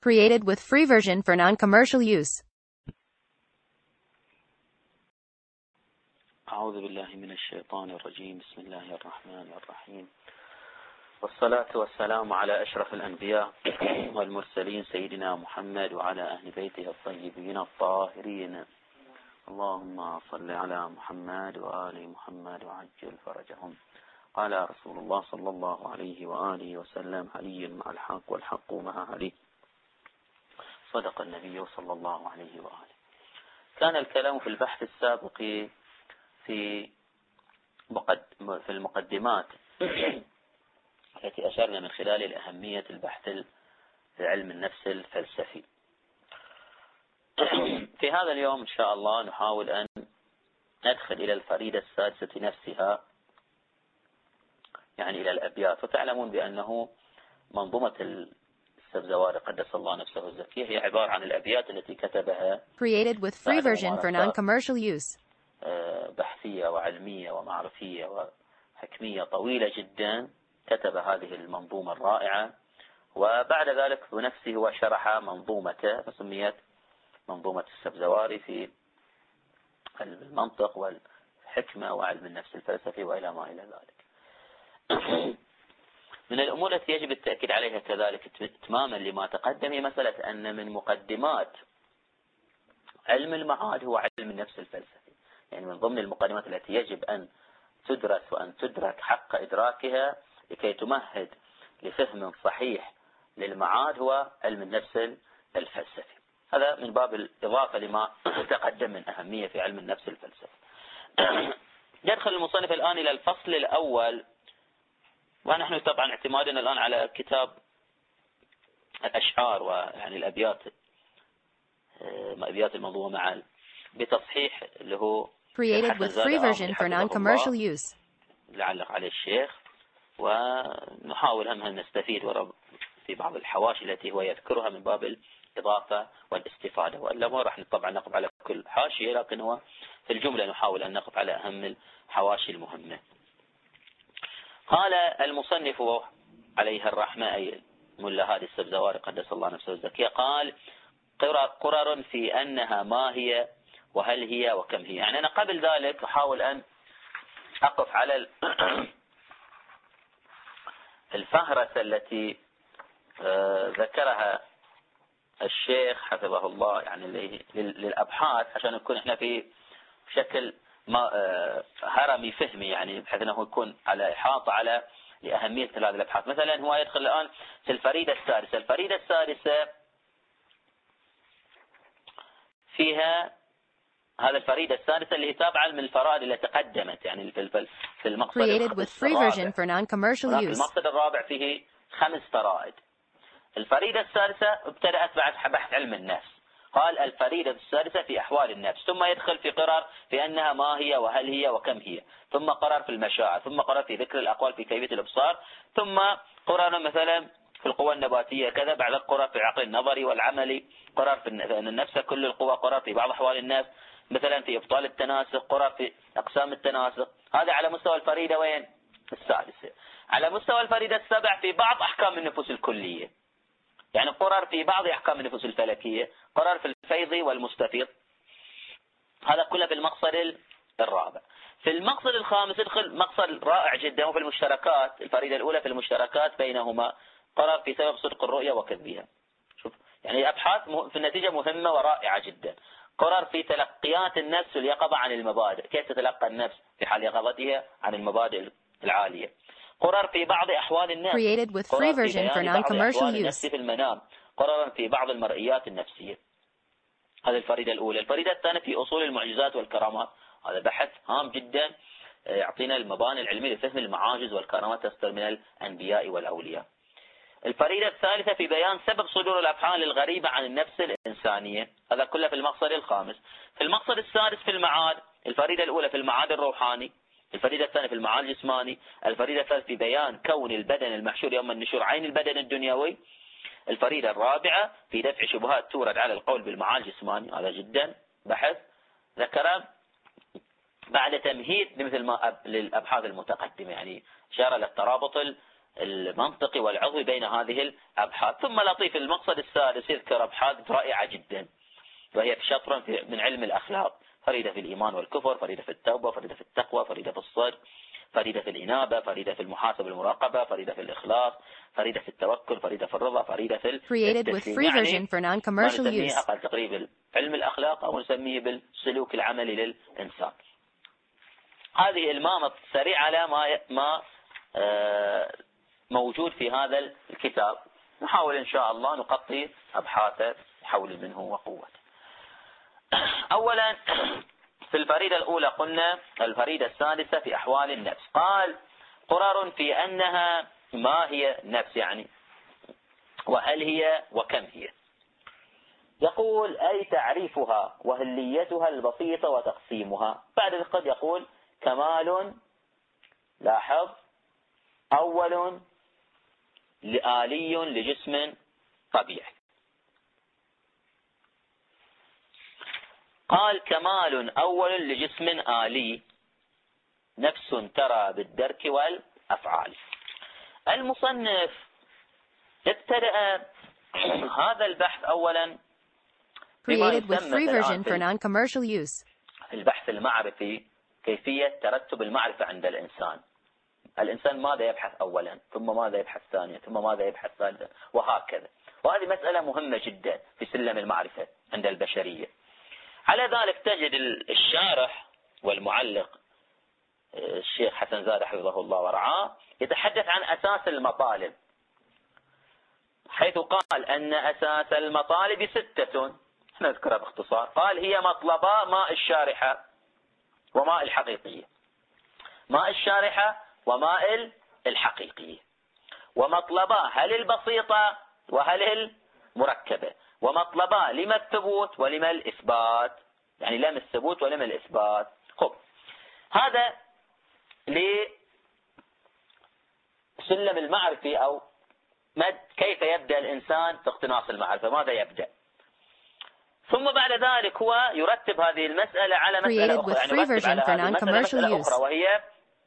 Created with free version for non-commercial use. أعوذ بالله من الشيطان الرجيم. بسم الله الرحمن الرحيم، والصلاة والسلام على أشرف الأنبياء والمرسلين سيدنا محمد وعلى أهل بيته الطيبين الطاهرين. اللهم صل على محمد وآل محمد وعجل فرجهم. قال رسول الله صلى الله عليه وآله وسلم: علي مع الحق والحق مع علي. صدق النبي صلى الله عليه وآله. كان الكلام في البحث السابق في المقدمات التي أشرنا من خلال الأهمية البحث في علم النفس الفلسفي. في هذا اليوم إن شاء الله نحاول أن ندخل إلى الفريدة السادسة نفسها، يعني إلى الأبيات. وتعلمون بأنه منظومة السبزواري قدس الله نفسه الزكية هي عبارة عن الأبيات التي كتبها Created with free version for non-commercial use. بحثية وعلمية ومعرفية وحكمية طويلة جدا. كتب هذه المنظومة الرائعة، وبعد ذلك بنفسه هو شرح منظومته فسميت منظومة السبزواري في المنطق والحكمة وعلم النفس الفلسفي وإلى ما إلى ذلك. من الأمور التي يجب التأكيد عليها كذلك إتماما لما تقدم هي مسألة أن من مقدمات علم المعاد هو علم النفس الفلسفي. يعني من ضمن المقدمات التي يجب أن تدرس وأن تدرك حق إدراكها لكي تمهد لفهم صحيح للمعاد هو علم النفس الفلسفي. هذا من باب الإضافة لما تقدم من أهمية في علم النفس الفلسفي. يدخل المصنف الآن إلى الفصل الأول، ونحن طبعا اعتمادنا الآن على كتاب الأشعار ويعني الأبيات المنظومة مع بتصحيح اللي هو Created with free version for non-commercial use. لعلق عليه الشيخ، ونحاول هم نستفيد في بعض الحواشي التي هو يذكرها من باب الإضافة والاستفادة، وإلا ما راح طبعا نقف على كل حاشية، لكن هو في الجملة نحاول أن نقف على أهم الحواشي المهمة. قال المصنف عليها الرحمة أي ملا هادي السبزواري قدس الله نفسه الزكية، قال: قرر في أنها ما هي وهل هي وكم هي. يعني أنا قبل ذلك أحاول أن أقف على الفهرسة التي ذكرها الشيخ حفظه الله يعني للأبحاث، عشان نكون احنا في شكل هرمي فهمي، يعني بحيث أنه يكون على إحاطة على لأهمية هذه الأبحاث. مثلا هو يدخل الآن في الفريدة السادسة. الفريدة السادسة فيها هذا الفريدة السادسة اللي هي تابعة من الفرائض اللي تقدمت، يعني في المقصد المقصد الرابع فيه 5 فرائض. الفريدة السادسة ابتدأت بعد بحث علم النفس. قال: الفريدة السادسة في أحوال النفس، ثم يدخل في قرار في أنها ما هي وهل هي وكم هي، ثم قرار في المشاعر، ثم قرار في ذكر الأقوال في كيفية الإبصار، ثم قرار مثلا في القوى النباتية كذا، بعد قرار في العقل النظري والعملي، قرار في أن النفس كل القوى، قرار في بعض أحوال النفس مثلا في إبطال التناسق، قرار في أقسام التناسق. هذا على مستوى الفريدة وين؟ السادسة. على مستوى الفريدة السابع في بعض أحكام النفوس الكلية، يعني قرار في بعض أحكام النفوس الفلكية، قرار في الفيض والمستفيض. هذا كله في المقصد الرابع. في المقصد الخامس يدخل مقصد رائع جدا، وفي المشتركات. الفريدة الأولى في المشتركات بينهما، قرار في سبب صدق الرؤية وكذبها. شوف يعني أبحاث في النتيجة مهمة ورائعة جدا. قرار في تلقيات النفس واليقظة عن المبادئ، كيف تتلقى النفس في حال يقظتها عن المبادئ العالية. قرار في بعض أحوال النفس، قرار في بيان بعض أحوال النفس في المنام، قرار في بعض المرئيات النفسية. هذه الفريدة الأولى. الفريدة الثانية في أصول المعجزات والكرامات. هذا بحث هام جدا يعطينا المباني العلمية لفهم المعاجز والكرامات تصدر من الأنبياء والأولياء. الفريدة الثالثة في بيان سبب صدور الأفعال الغريبة عن النفس الإنسانية. هذا كله في المقصد الخامس. في المقصد السادس في المعاد، الفريدة الأولى في المعاد الروحاني، الفريدة الثانية في المعاد الجسماني، الفريدة الثالثة في بيان كون البدن المحشور يوم النشور عين البدن الدنيوي، الفريدة الرابعة في دفع شبهات تورد على القول بالمعاد الجسماني. هذا جدا بحث ذكر بعد تمهيد مثل ما للأبحاث المتقدمة، يعني إشارة للترابط المنطقي والعضوي بين هذه الأبحاث. ثم لطيف المقصد السادس يذكر أبحاث رائعة جدا، وهي في شطر من علم الأخلاق: فريدة في الإيمان والكفر، فريدة في التوبة، فريدة في التقوى، فريدة في الصدق، فريدة في الإنابة، فريدة في المحاسبة والمراقبة، فريدة في الإخلاص، فريدة في التوكل، فريدة في الرضا، فريدة في التسليم. يعني ما نسميه أقل تقريبا علم الأخلاق أو نسميه بالسلوك العملي للإنسان. هذه المامة سريع على ما موجود في هذا الكتاب. نحاول إن شاء الله نغطي أبحاثه حول منه وقوته. أولا في الفريدة الأولى قلنا الفريدة السادسة في أحوال النفس. قال: قرر في أنها ما هي نفس، يعني وهل هي وكم هي. يقول: أي تعريفها وهليتها البسيطة وتقسيمها. بعد قد يقول: كمال، لاحظ، أول آلي لجسم طبيعي. قال: كمال أول لجسم آلي، نفس ترى بالدرك والأفعال. المصنف ابتدأ هذا البحث أولا Created with free version for non-commercial use. البحث المعرفي كيفية ترتب المعرفة عند الإنسان. الإنسان ماذا يبحث أولا، ثم ماذا يبحث ثانيا، ثم ماذا يبحث ثالثا، وهكذا. وهذه مسألة مهمة جدا في سلم المعرفة عند البشرية. على ذلك تجد الشارح والمعلق الشيخ حسن زاد حفظه الله ورعاه يتحدث عن أساس المطالب، حيث قال أن أساس المطالب 6، نذكرها باختصار. قال: هي مطلبا ماء الشارحة وماء الحقيقية، ماء الشارحة وماء الحقيقية، ومطلبا هل البسيطة وهل المركبة، ومطلبا لما الثبوت ولما الإثبات، يعني لم الثبوت ولما الإثبات. خب، هذا لسلم المعرفي أو كيف يبدأ الإنسان في اقتناص المعرفة، ماذا يبدأ. ثم بعد ذلك هو يرتب هذه المسألة على مسألة أخرى، يعني يرتب على هذه المسألة مسألة أخرى، وهي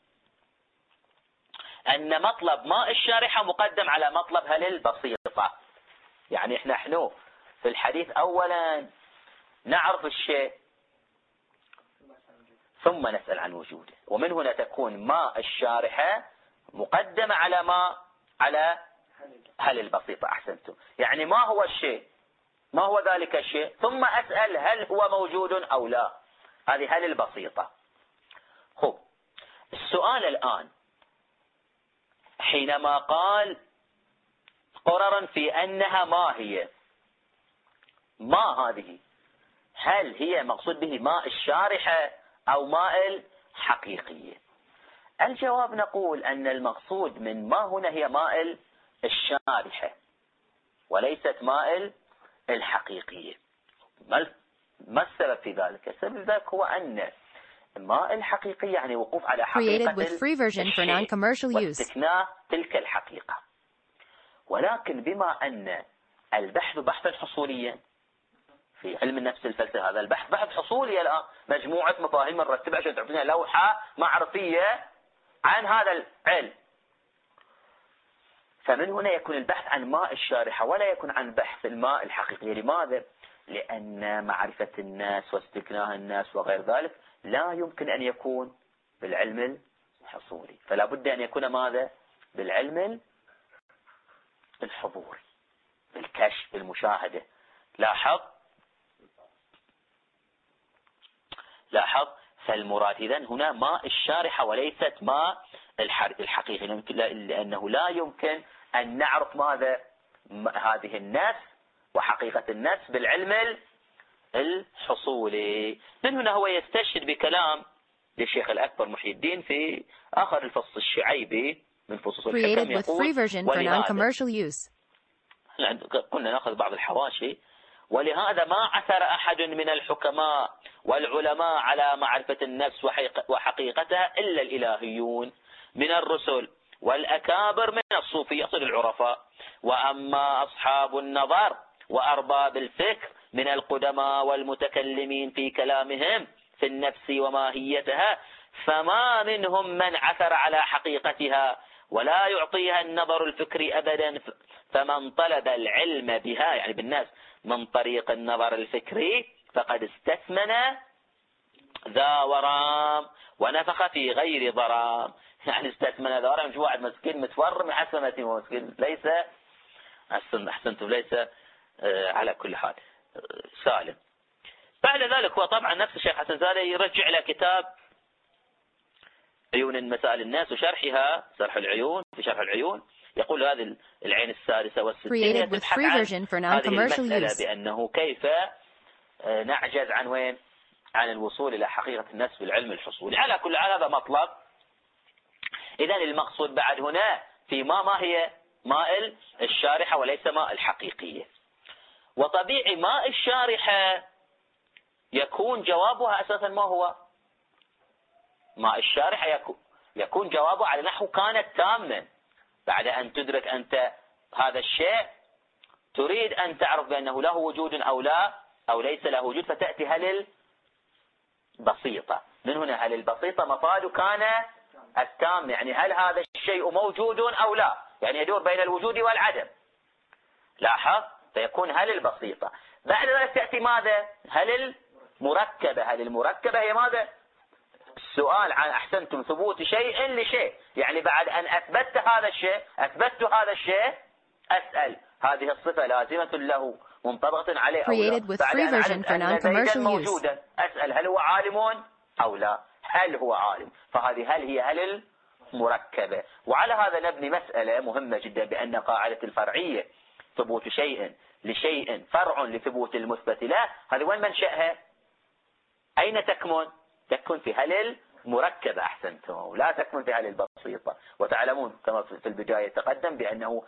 أن مطلب ماء الشارحة مقدم على مطلب هل البسيطة. يعني نحن في الحديث أولا نعرف الشيء ثم نسأل عن وجوده، ومن هنا تكون ماء الشارحة مقدمة على هل البسيطة. أحسنتم. يعني ما هو الشيء، ما هو ذلك الشيء، ثم أسأل هل هو موجود أو لا. هذه هل البسيطة. خب، السؤال الآن حينما قال قررا في أنها ما هي، ما هذه، هل هي مقصود به ماء الشارحة أو ماء الحقيقية؟ الجواب نقول أن المقصود من ما هنا هي ماء الشارحة وليست ماء الحقيقية. ما السبب في ذلك؟ السبب في ذلك هو أن ماء الحقيقية يعني وقوف على حقيقة الشيء واستكناء تلك الحقيقة. ولكن بما أن البحث بحثا حصوليا في علم النفس الفلسفي، هذا البحث بحث حصولي الآن، مجموعة مفاهيم نرتبها عشان تعطينا لوحة معرفية عن هذا العلم. فمن هنا يكون البحث عن ماء الشارحة ولا يكون عن بحث الماء الحقيقي. لماذا؟ لأن معرفة الناس واستكناء الناس وغير ذلك لا يمكن أن يكون بالعلم الحصولي، فلا بد أن يكون ماذا؟ بالعلم الحضوري، بالكشف، بالمشاهدة. لاحظ فالمراد إذن هنا ماء الشارحة وليست ماء الحقيقي، لأنه لا يمكن أن نعرف ماذا هذه النفس وحقيقة النفس بالعلم الحصولي. من هنا هو يستشهد بكلام للشيخ الأكبر محي الدين في آخر الفصل الشعيبي من فصوص الحكم، يقول: كنا نأخذ بعض الحواشي: ولهذا ما عثر أحد من الحكماء والعلماء على معرفة النفس وحقيقتها إلا الإلهيون من الرسل والأكابر من الصوفية، يقصد العرفاء. وأما أصحاب النظر وأرباب الفكر من القدماء والمتكلمين في كلامهم في النفس وماهيتها فما منهم من عثر على حقيقتها ولا يعطيها النظر الفكري أبدا. فمن طلب العلم بها يعني بالناس من طريق النظر الفكري فقد استثمن ذا ورام ونفخ في غير ضرام. يعني استثمن ذا ورام، مش واحد مسكين متورم يحسن مسكين، ليس أحسنتم، ليس على كل حال سالم. بعد ذلك هو طبعا نفس الشيخ حسن زاده يرجع إلى كتاب عيون مسائل الناس وشرحها، شرح العيون، في شرح العيون يقول هذه العين السادسة والستين تبحث عن هذه المسألة بأنه كيف نعجز عن وين؟ عن الوصول إلى حقيقة النفس بالعلم الحصولي. على كل حال هذا مطلب. إذن المقصود بعد هنا في ما هي ماء الشارحة وليس ماء الحقيقية. وطبيعي ماء الشارحة يكون جوابها أساسا ما هو؟ ماء الشارحة يكون جوابه على نحو كانت تاما. بعد أن تدرك أنت هذا الشيء تريد أن تعرف بأنه له وجود أو لا أو ليس له وجود، فتأتي هل البسيطة. من هنا هل البسيطة مفاد كان التام، يعني هل هذا الشيء موجود أو لا، يعني يدور بين الوجود والعدم. لاحظ، فيكون هل البسيطة. بعد ذلك تأتي ماذا؟ هل المركبة. هل المركبة هي ماذا؟ السؤال عن أحسنتم ثبوت شيء لشيء، يعني بعد أن أثبت هذا الشيء أسأل هذه الصفة لازمة له منطبقة عليه أو لا. بعد أن عرفت أن زيدا موجودا أسأل هل هو عالم أو لا، هل هو عالم. فهذه هل هي هل المركبة. وعلى هذا نبني مسألة مهمة جدا، بأن قاعدة الفرعية ثبوت شيء لشيء فرع لثبوت المثبت له، هذه وين منشأها؟ أين تكمن؟ تكون في هل المركبة أحسنتم، لا تكمن في هل البسيطة. وتعلمون كما في البداية تقدم بأنه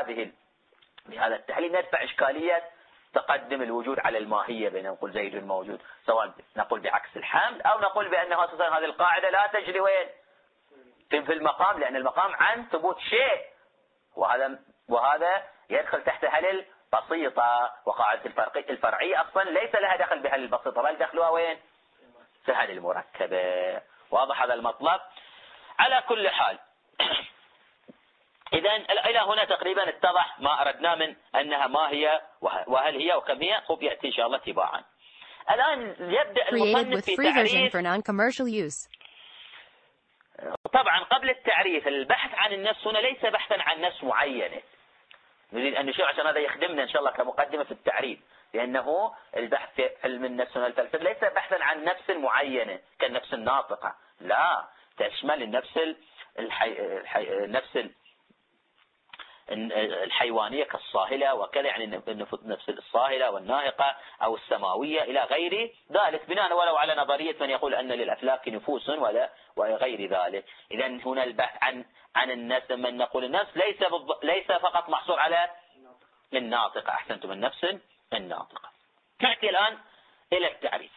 بهذا التحليل ندفع إشكالية تقدم الوجود على الماهية، بأن نقول زيد موجود، سواء نقول بعكس الحمد أو نقول بأنه أساسا هذه القاعدة لا تجري وين؟ في المقام، لأن المقام عن ثبوت شيء، وهذا يدخل تحت هل البسيطة. وقاعدة الفرعية أصلا ليس لها دخل بهل البسيطة، بل دخلها وين؟ في هل المركبة. واضح هذا المطلب؟ على كل حال إذن إلى هنا تقريبا اتضح ما أردنا من أنها ما هي وهل هي وكم هي. خب يأتي إن شاء الله تباعا. الآن يبدأ المصنف في تعريف. طبعا قبل التعريف البحث عن النفس هنا ليس بحثا عن نفس معينة، نريد أن نشير عشان هذا يخدمنا إن شاء الله كمقدمة في التعريف، لأنه البحث في علم النفس والفلسفة ليس بحثا عن نفس معينة كالنفس الناطقة، لا، تشمل النفس النفس الحيوانية كالصاهلة وكذا، يعني النفس الصاهلة والناقة أو السماوية إلى غير ذلك، بناء ولو على نظرية من يقول أن للأفلاك نفوس وغير ذلك. إذا هنا البحث عن النفس، من نقول النفس ليس فقط محصور على الناطقة. أحسنتم، النفس الناطقة. نأتي الآن إلى التعريف.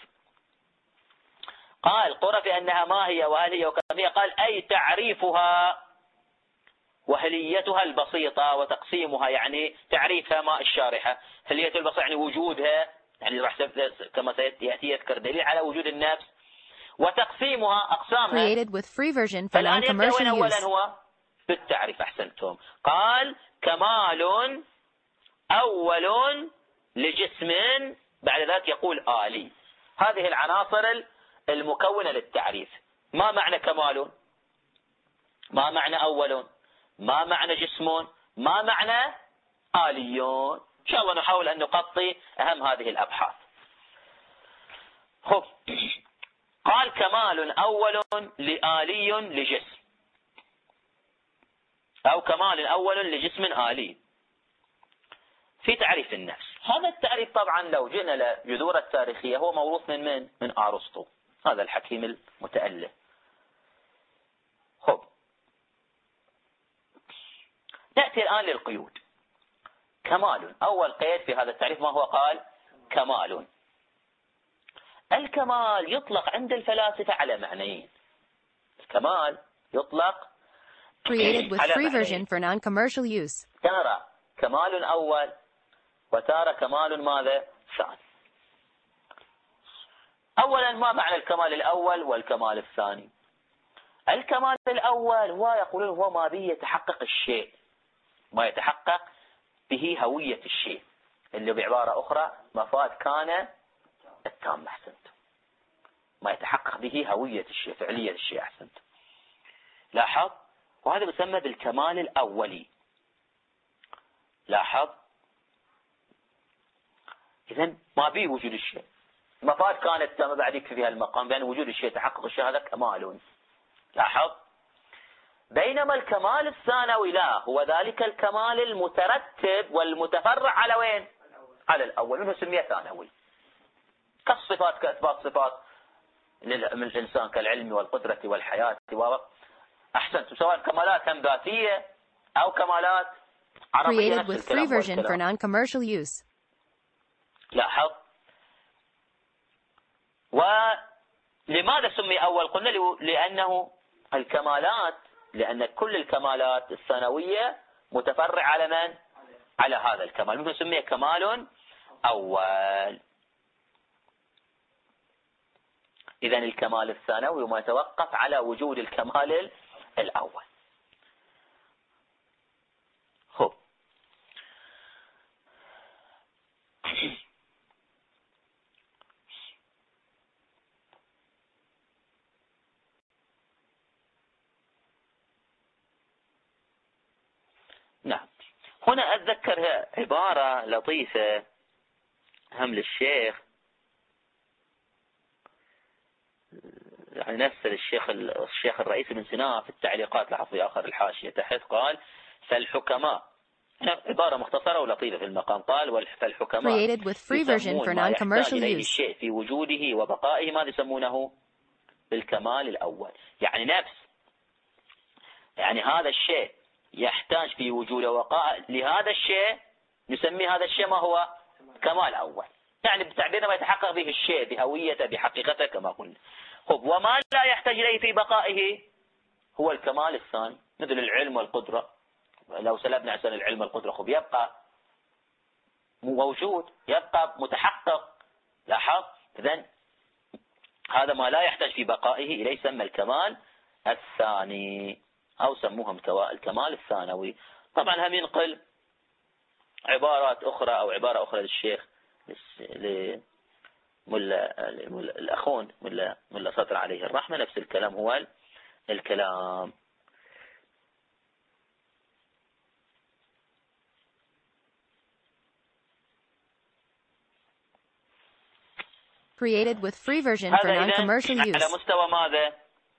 قال قرأ أنها ما هي وهل هي وكم هي. قال أي تعريفها وهليتها البسيطة وتقسيمها، يعني تعريفها ما الشارحة. هلية البسيطة يعني وجودها، يعني راح كما سيأتي يذكر دليل على وجود النفس. وتقسيمها أقسامها. فالآن يبدأ وين أولا هو بالتعريف. أحسنتم. قال كمال أول لجسم، بعد ذلك يقول آلي. هذه العناصر المكونة للتعريف. ما معنى كمال؟ ما معنى أول؟ ما معنى جسم؟ ما معنى آليون؟ إن شاء الله نحاول أن نغطي أهم هذه الأبحاث. خب، قال كمال أول لآلي لجسم، أو كمال أول لجسم آلي. في تعريف النفس، هذا التعريف طبعا لو جئنا لجذور التاريخية هو موروث من أرسطو، هذا الحكيم المتأله. خب، نأتي الآن للقيود. كمال، أول قيد في هذا التعريف ما هو؟ قال كمال. الكمال يطلق عند الفلاسفة على معنيين. الكمال يطلق على معنيين، تارة كمال أول وتارة كمال ماذا؟ ثاني. أولا، ما معنى الكمال الأول والكمال الثاني؟ الكمال الأول هو يقولون هو ما به يتحقق الشيء، ما يتحقق به هوية الشيء، اللي بعبارة أخرى مفاد كان التام. أحسنت. ما يتحقق به هوية الشيء، فعلية الشيء. أحسنت. لاحظ، وهذا يسمى بالكمال الأولي. لاحظ، إذن ما به وجود الشيء، مفاد كانت تام، بعد يكفي فيها المقام بأن وجود الشيء تحقق الشيء، هذا كمال. لاحظ، بينما الكمال الثانوي لا، هو ذلك الكمال المترتب والمتفرع على وين؟ على الأول، منه سميه ثانوي. كالصفات، كإثبات صفات للإنسان كالعلم والقدرة والحياة. أحسنت. سواء كمالات هم ذاتية أو كمالات عربية، Created with free version for non-commercial use. لاحظ، ولماذا سمي أول؟ قلنا لأنه الكمالات، لأن كل الكمالات الثانوية متفرع على من؟ على هذا الكمال، مثل سمي كمال أول. إذن الكمال الثانوي ما يتوقف على وجود الكمال الأول. خب، نعم. هنا أتذكر عبارة لطيفة هم للشيخ، يعني نفس الشيخ الرئيس بن سينا في التعليقات، لاحظ في آخر الحاشية تحت قال: فالحكماء، عبارة مختصرة ولطيفة في المقام، قال: فالحكماء يسمون ما يحتاج إليه الشيء في وجوده وبقائه ماذا يسمونه؟ بالكمال الأول. يعني يعني هذا الشيء يحتاج في وجود وبقاء لهذا الشيء، نسمي هذا الشيء ما هو؟ كمال أول. يعني بتعبيرنا ما يتحقق به الشيء بهويته بحقيقته كما قلنا. خب، وما لا يحتاج إليه في بقائه هو الكمال الثاني، مثل العلم والقدرة. لو سلبنا عن العلم والقدرة، خب يبقى موجود، يبقى متحقق. لاحظ، إذن هذا ما لا يحتاج في بقائه إليه يسمى الكمال الثاني، أو سموهم الكمال الثانوي. طبعا هم ينقل عبارات أخرى أو عبارة أخرى للشيخ الأخون ملا سطر عليه الرحمة، نفس الكلام هو الكلام. Created with free version for non-commercial use. على مستوى ماذا؟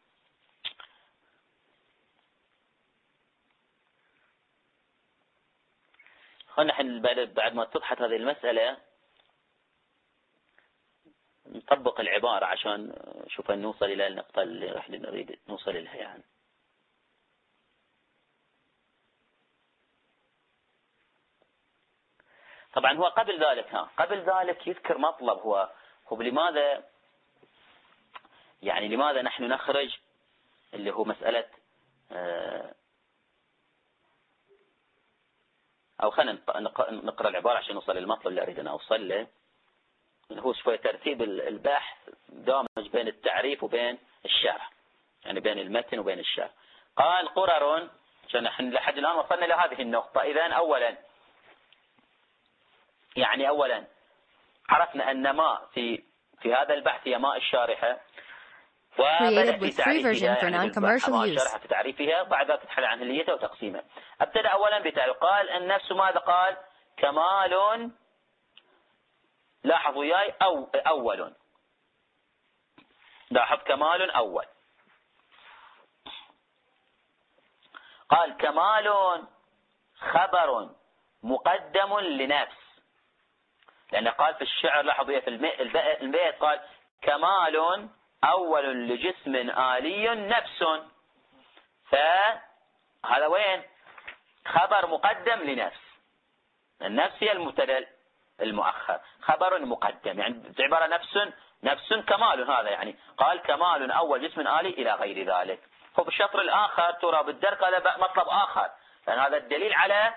نحن بعد ما اتضحت هذه المسألة نطبق العبارة عشان نشوف أن نوصل إلى النقطة اللي راح نريد نوصل لها. يعني طبعا هو قبل ذلك يذكر مطلب، هو لماذا، يعني لماذا نحن نخرج، اللي هو مسألة أو خلينا نقرأ العبارة عشان نوصل للمطلب اللي أريد أن أوصل له. هو شوية ترتيب البحث دامج بين التعريف وبين الشرح، يعني بين المتن وبين الشرح. قال: قرر، عشان نحن لحد الآن وصلنا لهذه النقطة. إذن أولا عرفنا أن ماء في هذا البحث هي ماء الشارحة، وبدأ في تعريفها، يعني الشارحة في تعريفها، بعد ذلك تتحدث عن هليتها وتقسيمها. ابتدأ أولا بتعريف، قال النفس ماذا قال؟ كمال، لاحظوا وياي، أول. لاحظ، كمال أول. قال: كمال خبر مقدم لنفس، لأنه قال في الشعر، لاحظوا في البيت قال: كمال أول لجسم آلي نفس. فهذا وين؟ خبر مقدم لنفس. النفس هي المبتدأ المؤخر، خبر مقدم، يعني بعبارة نفس كمال. هذا يعني قال كمال أول جسم آلي إلى غير ذلك. ففي الشطر الآخر ترى بالدرك هذا مطلب آخر، لأن هذا الدليل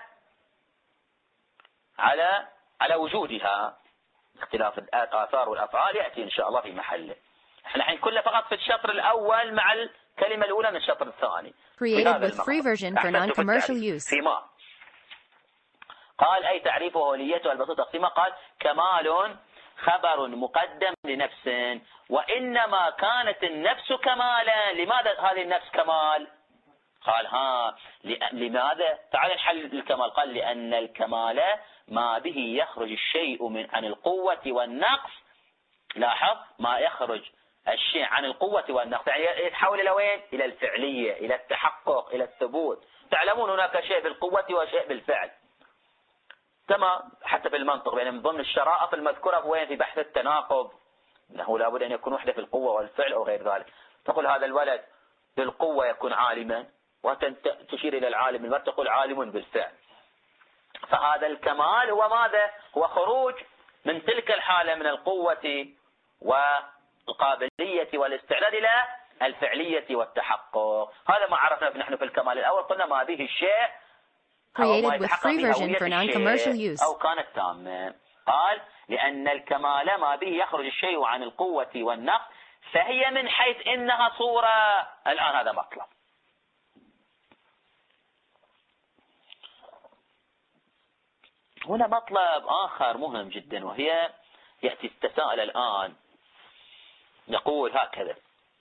على وجودها. اختلاف الآثار والأفعال يأتي إن شاء الله في محله. احنا الحين كله فقط في الشطر الأول مع الكلمة الأولى من الشطر الثاني. Created with free version for non-commercial use. فيما قال أي تعريفه وليته البسيط تقسيمه. قال كمال خبر مقدم لنفس، وإنما كانت النفس كمالا. لماذا هذه النفس كمال؟ قال لماذا؟ تعال نحل الكمال. قال لأن الكمال ما به يخرج الشيء عن القوة والنقص. لاحظ، ما يخرج الشيء عن القوة والنقص، يعني يتحول إلى وين؟ إلى الفعلية، إلى التحقق، إلى الثبوت. تعلمون هناك شيء بالقوة وشيء بالفعل، كما حتى في المنطق، يعني من ضمن الشرائط المذكورة وين؟ في بحث التناقض، أنه لابد أن يكون وحدة في القوة والفعل أو غير ذلك. تقول هذا الولد بالقوة يكون عالما، وتشير إلى العالم، المرء تقول عالم بالفعل. فهذا الكمال هو ماذا؟ هو خروج من تلك الحالة من القوة والقابلية والاستعداد إلى الفعلية والتحقق. هذا ما عرفنا نحن في الكمال الأول، قلنا ما به الشيء Created with free version for non-commercial use. أو كانت تامة. قال لأن الكمال ما به يخرج الشيء عن القوة والنقص، فهي من حيث إنها صورة. الآن هذا مطلب. هنا مطلب آخر مهم جدا، وهي يأتي التساؤل الآن، يقول هكذا: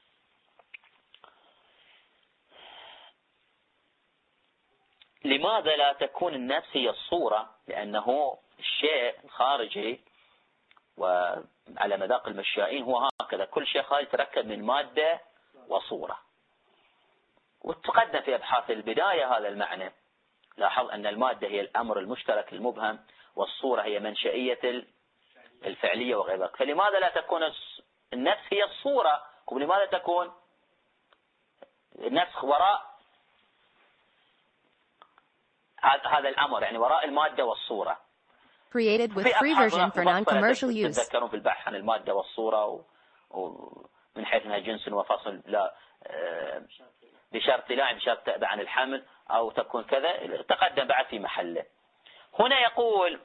لماذا لا تكون النفس هي الصورة؟ لأنه الشيء الخارجي وعلى مذاق المشائين هو هكذا، كل شيء خارجي يتركب من مادة وصورة. وتقدم في أبحاث البداية هذا المعنى. لاحظ أن المادة هي الأمر المشترك المبهم، والصورة هي منشئية الفعلية وغير ذلك. فلماذا لا تكون النفس هي الصورة؟ ولماذا تكون النفس وراء هذا الأمر، يعني وراء المادة والصورة؟ Created with free version for non-commercial use. تذكرون في البحث عن المادة والصورة ومن حيث انها جنس وفصل، لا بشرط لا بشرط تأبع عن الحمل أو تكون كذا، تقدم بعد في محله. هنا يقول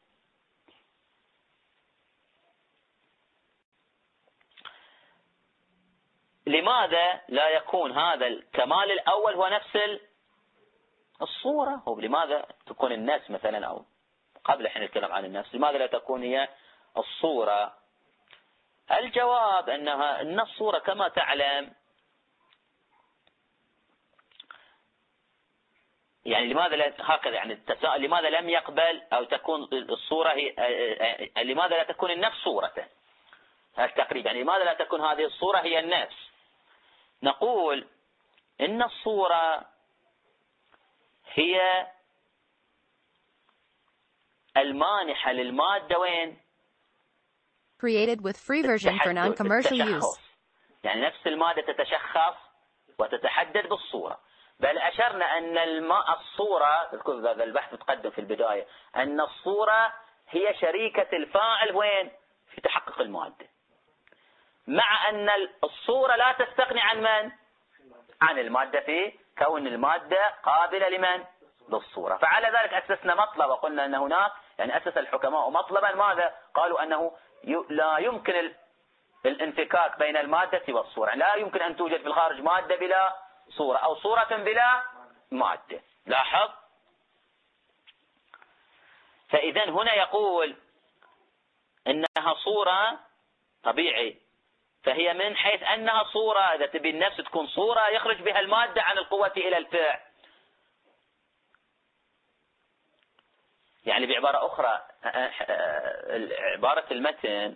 لماذا لا يكون هذا الكمال الأول هو نفس الصورة؟ ولماذا تكون النفس مثلا، أو قبل حين الكلام عن النفس، لماذا لا تكون هي الصورة؟ الجواب أن الصورة كما تعلم، يعني لماذا هكذا، يعني التساؤل لماذا لم يقبل أو تكون الصورة لماذا لا تكون النفس صورة؟ التقريب، يعني لماذا لا تكون هذه الصورة هي النفس؟ نقول إن الصورة هي المانحة للمادة وين؟ Created with free version for non-commercial use. يعني نفس المادة تتشخص وتتحدد بالصورة. بل أشرنا أن الصورة، هذا البحث متقدم في البداية، أن الصورة هي شريكة الفاعل وين؟ في تحقق المادة، مع أن الصورة لا تستغني عن من؟ عن المادة، في كون المادة قابلة لمن؟ للصورة. فعلى ذلك أسسنا مطلب، وقلنا أن هناك، يعني أسس الحكماء مطلبا ماذا؟ قالوا أنه لا يمكن الانفكاك بين المادة والصورة، لا يمكن أن توجد في الخارج مادة بلا صورة أو صورة بلا مادة. لاحظ، فإذا هنا يقول إنها صورة طبيعي، فهي من حيث أنها صورة، إذا تبي النفس تكون صورة يخرج بها المادة عن القوة إلى الفعل. يعني بعبارة أخرى، عبارة المتن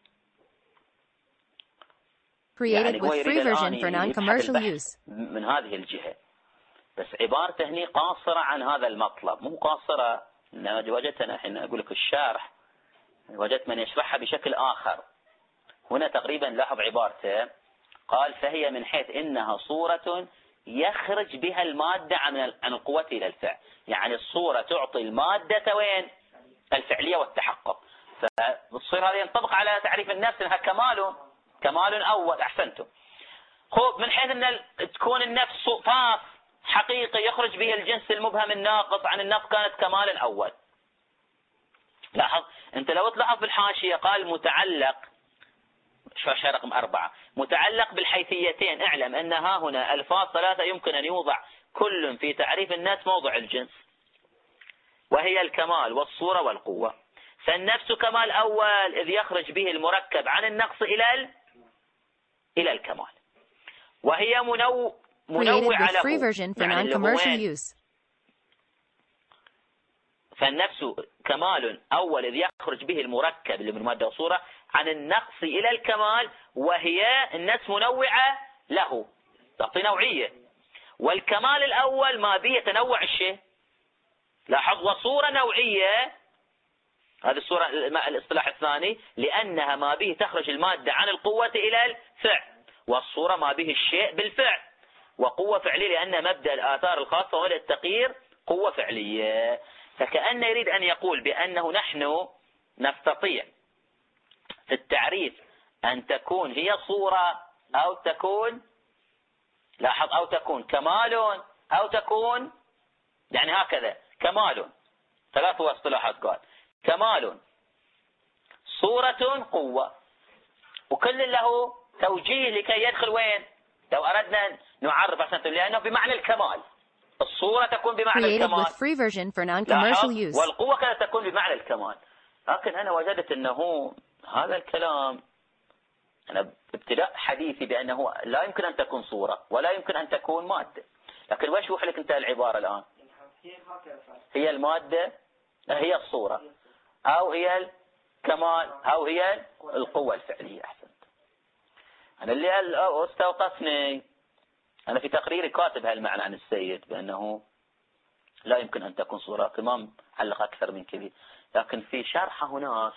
Created with free version for non-commercial use. من هذه الجهة، بس عبارته هنا قاصرة عن هذا المطلب، مو قاصرة. وجدتنا حين أقول لك الشرح، وجدت من يشرحها بشكل آخر. هنا تقريبا لاحظ عبارته، قال فهي من حيث إنها صورة يخرج بها المادة عن القوة إلى الفعل. يعني الصورة تعطي المادة وين؟ الفعلية والتحقق. فالصورة هذا ينطبق على تعريف النفس أنها كمال أول. أحسنتم. خب، من حيث أن تكون النفس فاص حقيقي يخرج به الجنس المبهم الناقص عن النفس، كانت كمال أول. لاحظ، أنت لو تلاحظ في الحاشية قال متعلق، شاشة رقم 4 متعلق بالحيثيتين. اعلم أن ها هنا ألفاظ ثلاثة يمكن أن يوضع كل في تعريف النفس موضع الجنس، وهي الكمال والصورة والقوة. فالنفس كمال أول إذ يخرج به المركب عن النقص إلى الكمال، وهي منوعة له، يعني فالنفس كمال أول إذ يخرج به المركب اللي من مادة وصورة عن النقص إلى الكمال، وهي النفس منوعة له، تعطي نوعية. والكمال الأول ما به يتنوع الشيء، لاحظ، وصورة نوعية، هذه الصورة الاصطلاح الثاني، لأنها ما به تخرج المادة عن القوة إلى الفعل، والصورة ما به الشيء بالفعل، وقوة فعلية لأن مبدأ الآثار الخاصة ولا التغيير قوة فعلية. فكأنه يريد أن يقول بأنه نحن نستطيع في التعريف أن تكون هي صورة أو تكون، لاحظ، أو تكون كمال أو تكون، يعني هكذا كمال، ثلاث اصطلاحات قال: كمال، صورة، قوة، وكل له توجيه لكي يدخل وين؟ لو أردنا نعرف أحسنتم، لأنه بمعنى الكمال. الصورة تكون بمعنى الكمال، والقوة كذا تكون بمعنى الكمال. لكن أنا وجدت أنه هذا الكلام، أنا ابتداء حديثي بأنه لا يمكن أن تكون صورة ولا يمكن أن تكون مادة. لكن وش وحلك أنت العبارة الآن؟ هي المادة، هي الصورة، أو هي الكمال، أو هي القوة الفعلية. أحسنت. أنا اللي استوقفني، أنا في تقريري كاتب هالمعنى عن السيد بأنه لا يمكن أن تكون صورة، كمان علق أكثر من كذا. لكن في شرحه هناك،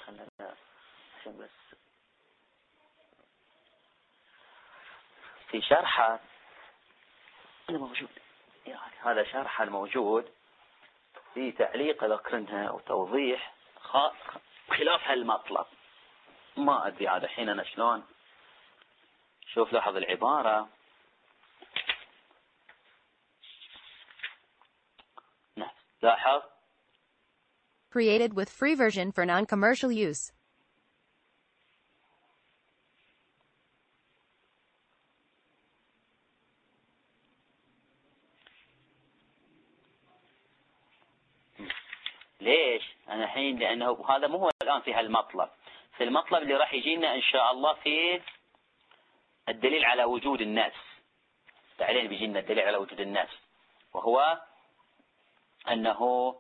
في شرحه الموجود، يعني هذا شرحه الموجود في تعليق ذكرنها أو توضيح خلاف هالمطلب. ما أدري هذا حين أنا شلون. شوف، لاحظ العبارة، لاحظ: created with free version for non-commercial use. ليش؟ أنا الحين لأنه هذا مو هو الآن في هالمطلب، في المطلب اللي راح يجينا إن شاء الله في الدليل على وجود النفس. بعدين بيجينا الدليل على وجود النفس، وهو أنه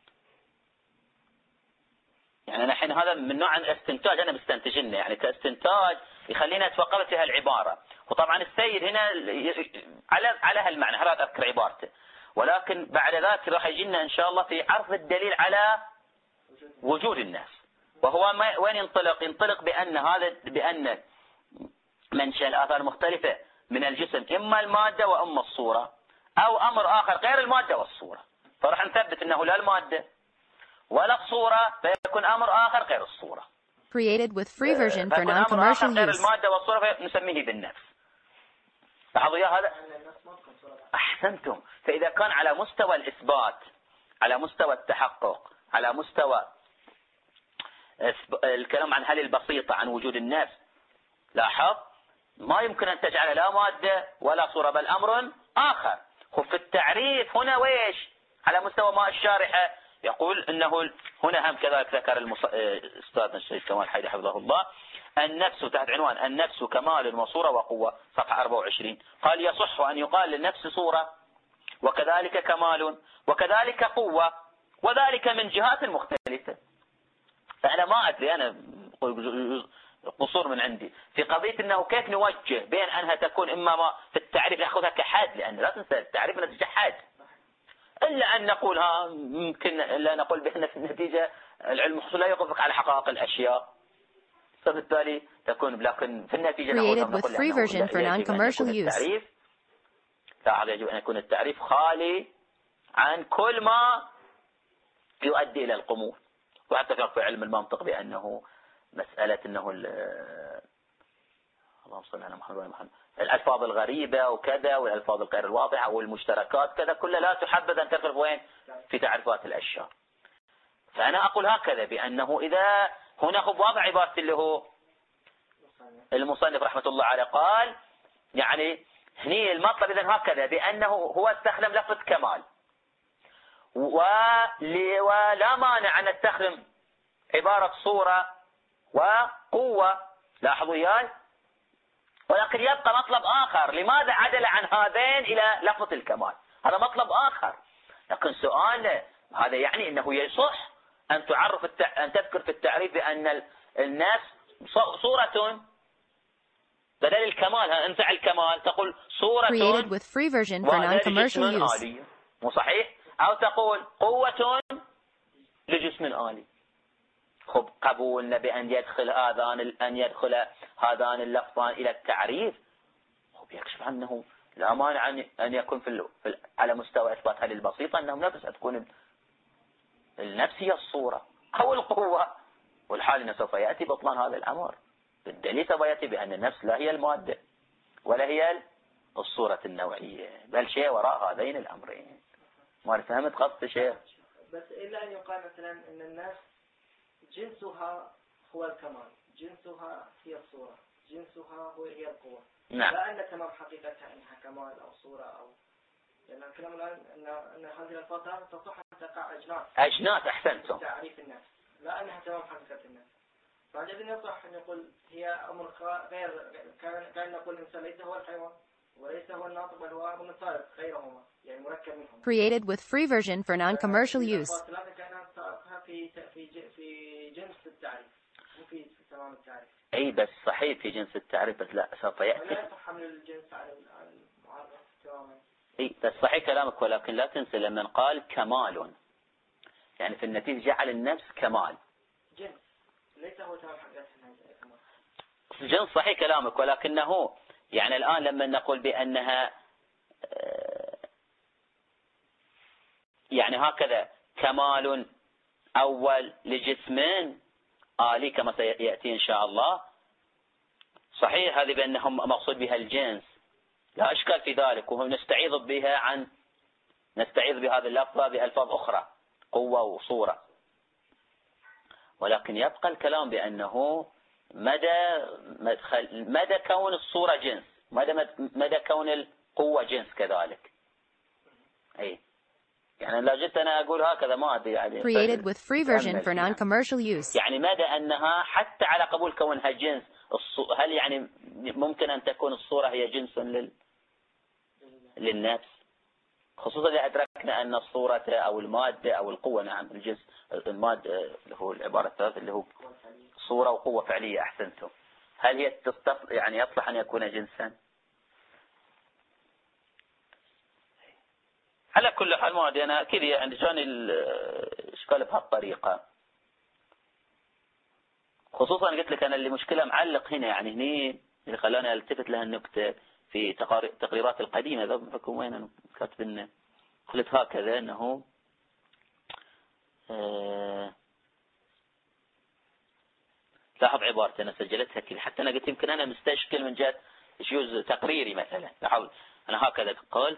يعني أنا الحين هذا من نوع الاستنتاج، أنا بستنتج لنا يعني كاستنتاج يخلينا نتوقف في هالعبارة. وطبعا السيد هنا على هالمعنى، هذا أذكر عبارته، ولكن بعد ذلك راح يجينا إن شاء الله في عرض الدليل على وجود النفس. وهو وين ينطلق بأن منشأ الآثار المختلفة من الجسم إما المادة وإما الصورة، أو أمر آخر غير المادة والصورة. فراح نثبت أنه لا المادة ولا الصورة، فيكون أمر آخر غير الصورة. Created with free version for non-commercial use. غير المادة والصورة نسميه بالنفس. لاحظوا يا هذا. أحسنتم. فإذا كان على مستوى الإثبات، على مستوى التحقق، على مستوى الكلام عن هل البسيطة عن وجود النفس، لاحظ ما يمكن أن تجعل لا مادة ولا صورة بل أمر آخر. في التعريف هنا ويش على مستوى ما الشارحة يقول أنه هنا هم كذلك ذكر أستاذنا الشيخ كمال حيدر حفظه الله النفس تحت عنوان النفس كمال وصورة وقوة، صفحة 24. قال: يصح أن يقال للنفس صورة وكذلك كمال وكذلك قوة، وذلك من جهات مختلفة. فأنا ما أدري، أنا قصور من عندي في قضية أنه كيف نوجه بين أنها تكون إما ما في التعريف نأخذها كحد، لأن لا تنسى التعريف نتيجة حد، إلا أن نقول ممكن إلا نقول بأن في النتيجة العلم لا يطبق على حقائق الأشياء، فبالتالي تكون، لكن في النتيجة نقول التعريف لا، يجب أن يكون التعريف خالي عن كل ما يؤدي إلى القمول. وحتى في علم المنطق بأنه مسألة أنه اللهم صل على محمد الألفاظ الغريبة وكذا والألفاظ الغير الواضحة والمشتركات كذا كلها لا تحبذ أن تقرب وين في تعريفات الأشياء. فأنا أقول هكذا بأنه إذا هنا واضع عبارة اللي هو المصنف رحمة الله عليه قال يعني هني المطلب إذن هكذا بأنه هو استخدم لفظ كمال، ولا مانع أن نستخدم عبارة صورة وقوة، لاحظوا وياي، ولكن يبقى مطلب آخر، لماذا عدل عن هذين إلى لفظ الكمال؟ هذا مطلب آخر. لكن سؤال هذا يعني أنه يصح أن أن تذكر في التعريف بأن النفس صورة بدل الكمال، انزع الكمال تقول صورة لجسم آلي، مو صحيح؟ أو تقول قوة لجسم آلي. خب قبولنا بأن يدخل هذان اللفظان إلى التعريف، خب يكشف عنه لا مانع أن يكون على مستوى إثبات هذه البسيطة أنه نفس تكون النفس هي الصورة أو القوة، والحال أنه سوف يأتي بطلان هذا الأمر. بالدليل سوف يأتي بأن النفس لا هي المادة ولا هي الصورة النوعية، بل شيء وراء هذين الأمرين. ما فهمت قصد شيء؟ بس إلا أن يقال مثلا أن النفس جنسها هو الكمال، جنسها هي الصورة، جنسها هي القوة. نعم. لا أن تمام حقيقتها أنها كمال أو صورة أو، لأن الكلام الآن أن هذه الألفاظ تصح أن تقع أجناس أحسنتم. تعريف النفس، لا أنها تمام حقيقة النفس. فالذي يصح أن يقول هي أمر غير، كان نقول الإنسان ليس هو الحيوان وليس هو الناطق، بل هو أمر سابق غيرهما، يعني مركب منهم. Created with free version for non-commercial use. في جنس التعريف، مو في تمام التعريف. أي بس صحيح في جنس التعريف، بس لا سوف يأتي. لا يصح حمل الجنس على المعرف تماما. أي بس صحيح كلامك، ولكن لا تنسى لما قال كمال، يعني في النتيجة جعل النفس كمال. جنس ليس هو تمام حقيقة كمال. جنس صحيح كلامك، ولكنه يعني الآن لما نقول بأنها يعني هكذا كمال أول لجسم آلي كما سيأتي إن شاء الله، صحيح هذه بأنهم مقصود بها الجنس، لا أشكال في ذلك، وهم نستعيض بهذا اللفظة بألفاظ أخرى قوة وصورة، ولكن يبقى الكلام بأنه مدى كون الصورة جنس، مدى كون القوة جنس كذلك. أي يعني لا جيت أنا أقول هكذا ما أدري يعني. Created with free version for non-commercial use. يعني مدى أنها حتى على قبول كونها جنس، هل يعني ممكن أن تكون الصورة هي جنس للنفس، خصوصا إذا أدركنا أن الصورة أو المادة أو القوة، نعم الجنس المادة اللي هو العبارة الثالثة اللي هو صورة وقوة فعلية، أحسنتم، هل هي يعني يصلح أن يكون جنسا؟ على كل حال ما أدري أنا كذا عندي جاني الإشكال بهالطريقة، خصوصا قلت لك أنا اللي مشكلة معلق هنا، يعني هني اللي خلاني ألتفت لها النكتة في تقريرات القديمة، ذا بحكم وين أنا كاتب لنا، قلت هكذا أنه لاحظ عبارتي أنا سجلتها كذا، حتى أنا قلت يمكن أنا مستشكل من جهة يجوز تقريري مثلا، لاحظ أنا هكذا قلت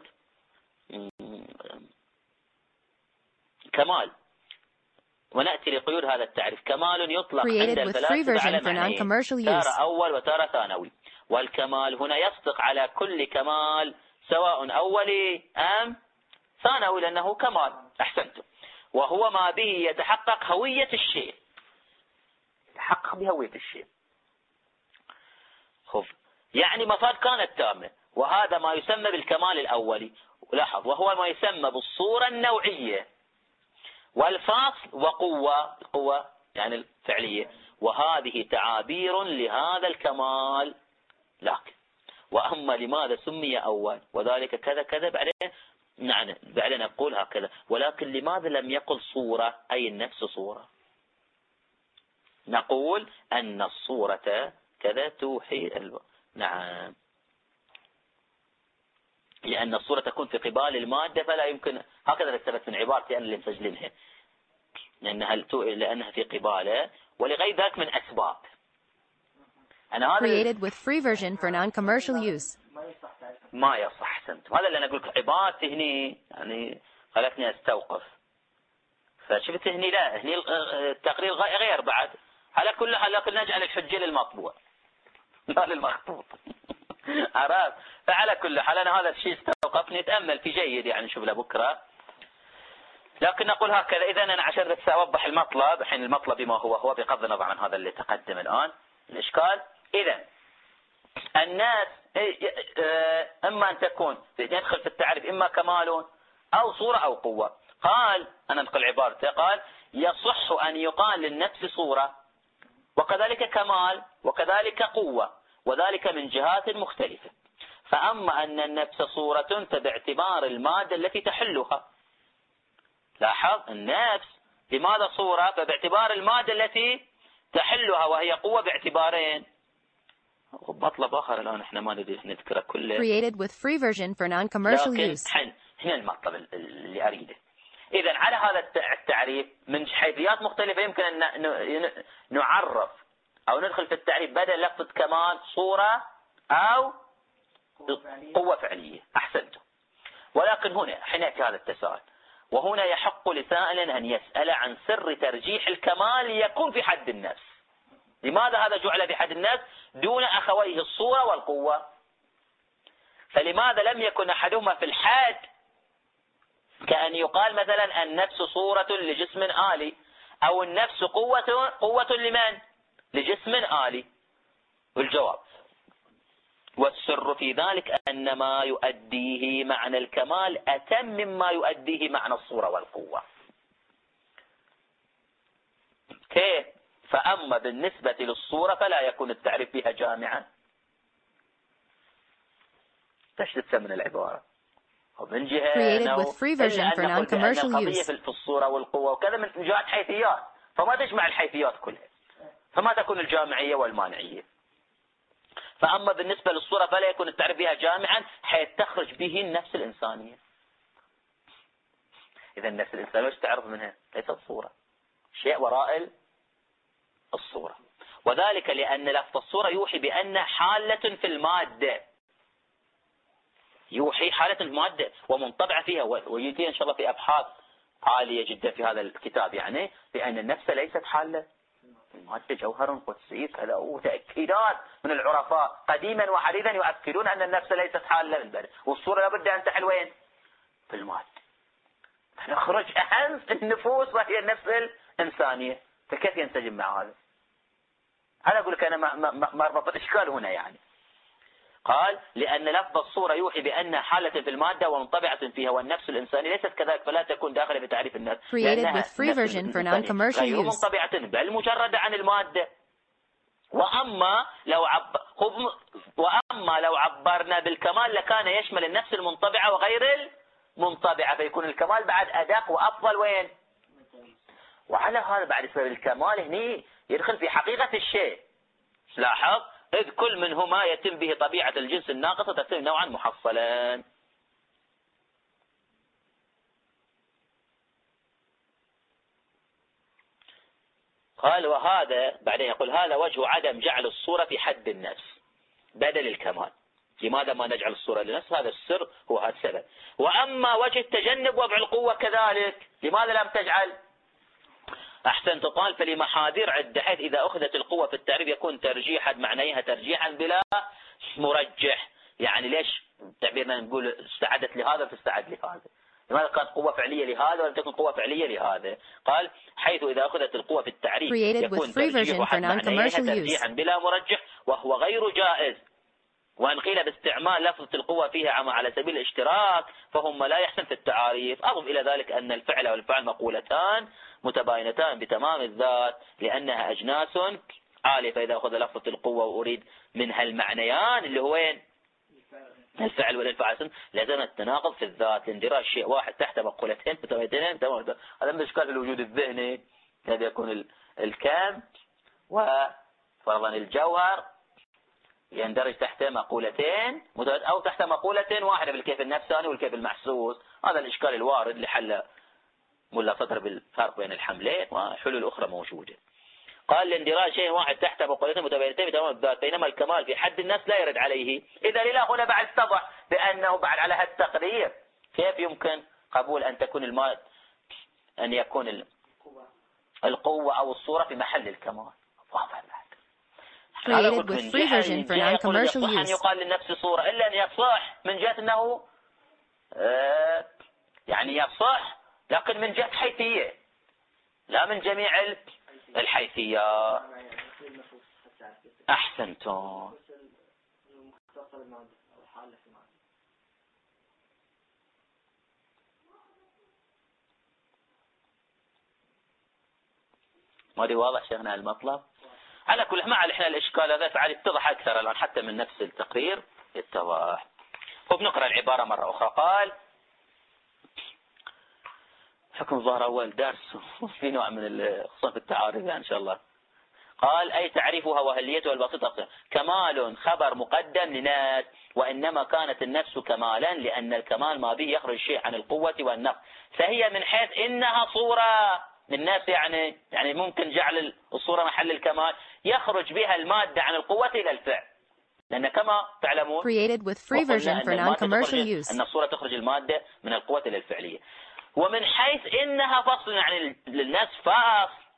كمال، ونأتي لقيود هذا التعريف. كمال يطلق عند الفلاسفة على معنيين، تارة أول وتارة ثانوي، والكمال هنا يصدق على كل كمال سواء أولي أم ثانوي، لأنه كمال، أحسنتم، وهو ما به يتحقق هوية الشيء، يتحقق بهوية الشيء. خف يعني مفاد كانت تامة، وهذا ما يسمى بالكمال الأولي، لاحظ، وهو ما يسمى بالصورة النوعية، والفاصل وقوة، القوة يعني الفعلية، وهذه تعابير لهذا الكمال. لكن وأما لماذا سمي أول وذلك كذا كذا بعدين نقول هكذا، ولكن لماذا لم يقل صورة أي النفس صورة؟ نقول أن الصورة كذا توحي نعم، لأن الصورة تكون في قبال المادة، فلا يمكن، هكذا نستفدت من عبارتي أنا اللي مسجلينها، لأنها في قباله، ولغير ذلك من أسباب. أنا هذا Created with free version for non-commercial use. ما يصح، أحسنتم، هذا اللي أنا أقول لك، عبارتي هني يعني خلتني أستوقف، فشفت هني لا، هني التقرير غير بعد، على كل حال لكن نجعل الحجة للمطبوع. لا للمخطوط. عرفت؟ فعلى كل حال أنا هذا الشيء استوقفني أتأمل في جيد يعني نشوف له بكرة. لكن نقول هكذا إذا أنا عشان بس أوضح المطلب، حين المطلب بما هو بغض النظر عن هذا اللي تقدم الآن الإشكال. إذا الناس إما أن تكون يدخل في التعريف إما كمال أو صورة أو قوة. قال أنا أنقل عبارته، قال يصح أن يقال للنفس صورة وكذلك كمال وكذلك قوة، وذلك من جهات مختلفة. فأما أن النفس صورة فباعتبار المادة التي تحلها. لاحظ النفس لماذا صورة؟ فباعتبار المادة التي تحلها وهي قوة باعتبارين. مطلب آخر الآن احنا ما ندري نذكره كله. Created with free version for non-commercial use. لكن هنا المطلب اللي أريده. إذا على هذا التعريف من حيثيات مختلفة يمكن أن نعرف أو ندخل في التعريف بدل لفظة كمال صورة أو قوة فعلية. أحسنتم. ولكن هنا حين يأتي هذا التساؤل، وهنا يحق لسائل أن يسأل عن سر ترجيح الكمال ليكون في حد النفس. لماذا هذا جعل في حد النفس دون أخويه الصورة والقوة؟ فلماذا لم يكن أحدهما في الحد؟ كأن يقال مثلا النفس صورة لجسم آلي، أو النفس قوة لمن؟ لجسم آلي. والجواب والسر في ذلك أن ما يؤديه معنى الكمال أتم مما يؤديه معنى الصورة والقوة. كيف؟ فأما بالنسبة للصورة فلا يكون التعريف بها جامعا. ايش تسمى العبارة؟ ومن جهة Created with free version for non-commercial use. في الصورة والقوة وكذا من جهة حيثيات، فما تجمع الحيثيات كلها، فما تكون الجامعية والمانعية. فأما بالنسبة للصورة فلا يكون التعريف بها جامعا حيث تخرج به النفس الإنسانية. إذا النفس الإنسانية وش تعرف منها؟ ليست صورة، شيء وراء الصورة. وذلك لأن لفظ الصورة يوحي بأن حالة في المادة، يوحي حالة في المادة ومنطبعة فيها. ويجي إن شاء الله في أبحاث عالية جدا في هذا الكتاب يعني بأن النفس ليست حالة، المادة جوهر قدسي كذا، وتأكيدات من العرفاء قديما وحديثا يؤكدون أن النفس ليست حالة من ذلك. والصورة لابد أن تحل وين؟ في المادة. نخرج أهم النفوس وهي النفس الإنسانية، فكيف ينسجم مع هذا؟ هذا أقول لك أنا ما ربط الإشكال هنا يعني. قال لأن لفظ الصورة يوحي بأن حالة في المادة ومنطبعة فيها، والنفس الإنسانية ليست كذلك فلا تكون داخلة في تعريف النفس، لأنها غير منطبعة بل مجردة عن المادة. وأما لو عبرنا بالكمال لكان يشمل النفس المنطبعة وغير المنطبعة، فيكون الكمال بعد أدق وأفضل وين؟ وعلى هذا بعد سبب الكمال هنا يدخل في حقيقة الشيء. لاحظ إذ كل منهما يتم به طبيعة الجنس الناقص وتتم نوعا محصلا. قال وهذا بعدين يقول هذا وجه عدم جعل الصورة في حد النفس بدل الكمال. لماذا ما نجعل الصورة للنفس؟ هذا السر، هو هذا السبب. وأما وجه التجنب وضع القوة كذلك، لماذا لم تجعل؟ أحسنت. قال فلمحاذير عدة، حيث إذا أخذت القوة في التعريف يكون ترجيحا معنيها ترجيحا بلا مرجح. يعني ليش تعبيرنا نقول استعدت لهذا فاستعد لهذا؟ لماذا كانت قوة فعلية لهذا ولم تكن قوة فعلية لهذا؟ قال حيث إذا أخذت القوة في التعريف يكون ترجيحا معنيها ترجيحا بلا مرجح وهو غير جائز. وأن قيل باستعمال لفظة القوة فيها على سبيل الاشتراك فهم لا يحسن في التعاريف. أضف إلى ذلك أن الفعل والفعل مقولتان متباينتان بتمام الذات لأنها أجناس عالية، فإذا أخذ لفظة القوة وأريد منها المعنيان اللي هو وين؟ الفعل والفعل لازم التناقض في الذات لاندراج شيء واحد تحت مقولتين متباينتين تمام. هذا من إشكال في الوجود الذهني. هذا يكون الكم وفرضا الجوهر يندرج تحت مقولتين أو تحت مقولة واحدة بالكيف النفساني والكيف المحسوس. هذا الإشكال الوارد اللي حل ملا سطر بالفرق بين الحملين، وحلول أخرى موجودة. قال الاندراج شيء واحد تحت مقولتين متباينتين بتمام الذات، بينما الكمال في حد النفس لا يرد عليه. إذا لله هنا بعد اتضح بأنه بعد على هالتقدير كيف يمكن قبول أن تكون أن يكون القوة أو الصورة في محل الكمال. واضح بعد Created with free version for non-commercial يصح أن use. يقال للنفس صورة إلا أن يصح من جهة أنه يعني يصح لكن من جهة حيثية لا من جميع الحيثيات. أحسنتم. ما ادري واضح شيخنا المطلب. على كل ما احنا الاشكال هذا تعال يتضح اكثر الان حتى من نفس التقرير يتضح. وبنقرا العباره مره اخرى. قال حكم ظهر اول درس في نوع من خصوصا في التعارف يعني ان شاء الله. قال أي تعريفها وهليتها البسيطة كمال خبر مقدم لناس، وإنما كانت النفس كمالا لأن الكمال ما به يخرج الشيء عن القوة والنقص، فهي من حيث إنها صورة للنفس يعني ممكن جعل الصورة محل الكمال يخرج بها المادة عن القوة إلى الفعل، لأن كما تعلمون Created with free version for non-commercial use. أن الصورة تخرج المادة من القوة إلى الفعلية. ومن حيث إنها فصل يعني للناس فاصل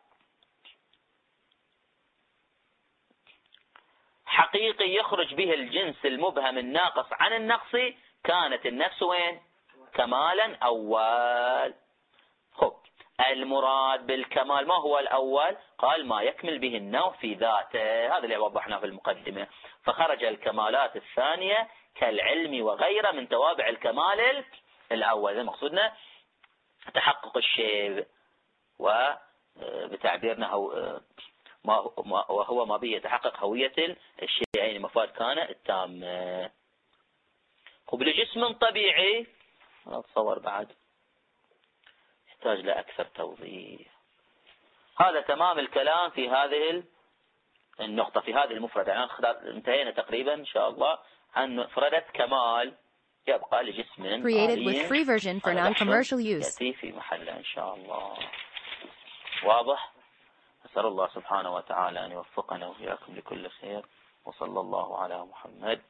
حقيقي يخرج به الجنس المبهم الناقص عن النقص، كانت النفس وين؟ كمالا أول. خب المراد بالكمال ما هو الأول؟ قال ما يكمل به النوع في ذاته، هذا اللي وضحناه في المقدمة. فخرج الكمالات الثانية كالعلم وغيره من توابع الكمال الأول. إذا مقصودنا تحقق الشيء وبتعبيرنا وهو ما به يتحقق هوية الشيئين المفاد كان التامة. قبل جسم طبيعي أتصور بعد يحتاج لأكثر توضيح. هذا تمام الكلام في هذه النقطة في هذه المفردة. يعني انتهينا تقريبا إن شاء الله عن مفردة كمال. يبقى لجسم Created with free version for non-commercial use. يأتي في محله إن شاء الله. واضح؟ أسأل الله سبحانه وتعالى أن يوفقنا وإياكم لكل خير، وصلى الله على محمد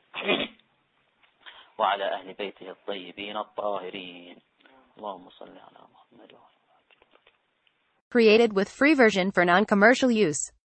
وعلى أهل بيته الطيبين الطاهرين. اللهم صل على محمد. Created with free version for non-commercial use.